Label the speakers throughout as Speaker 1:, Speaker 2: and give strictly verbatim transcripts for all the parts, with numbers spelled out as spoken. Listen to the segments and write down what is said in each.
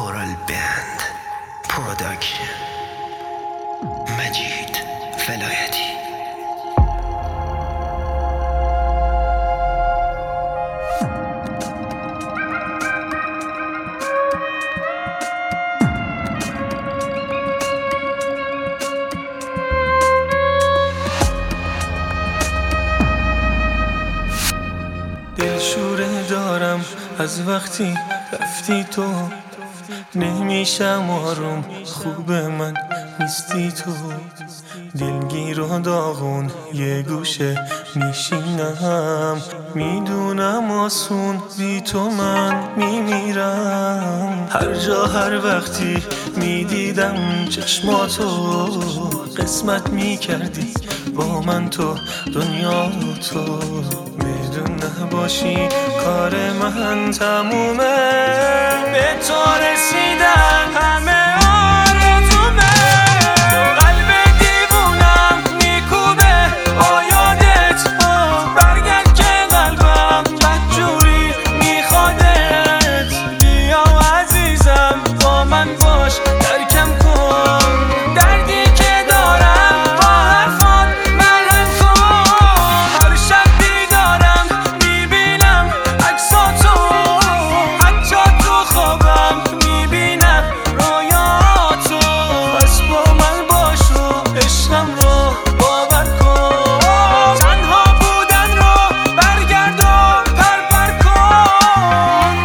Speaker 1: اورال بند پروداکشن مجید ولایتی.
Speaker 2: دلشوره دارم از وقتی رفتی تو، نمیشم آروم، خوب من نیستی تو. دلگیر و داغون یه گوشه میشینم، میدونم آسون بی تو من میمیرم. هر جا هر وقتی میدیدم چشماتو، قسمت میکردی با من تو دنیا تو. بدون نباشی کار من تمومه، به تو رسیدن همه آرزومه. قلب دیوونم میکوبه با یادت ها، برگرد که قلبم بدجوری میخوادت. بیا عزیزم با من باش، ترکم کن دردی که دارم، با حرفات مرهم کن. هر شب بیدارم میبینم عکساتو، حتی تو خوابم میبینم رویاتو. پس با من باش و عشقم رو باور کن، تنها بودن رو برگرد و پر پر کن.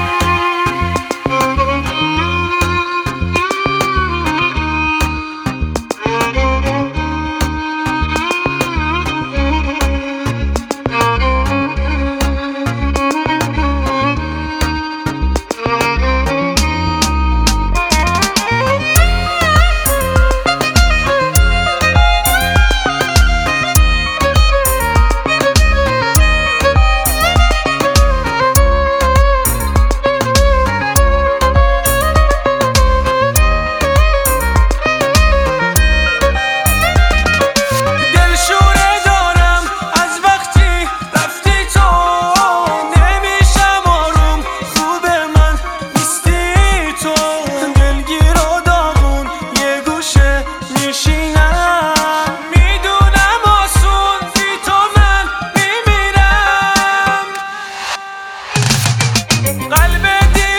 Speaker 2: قلب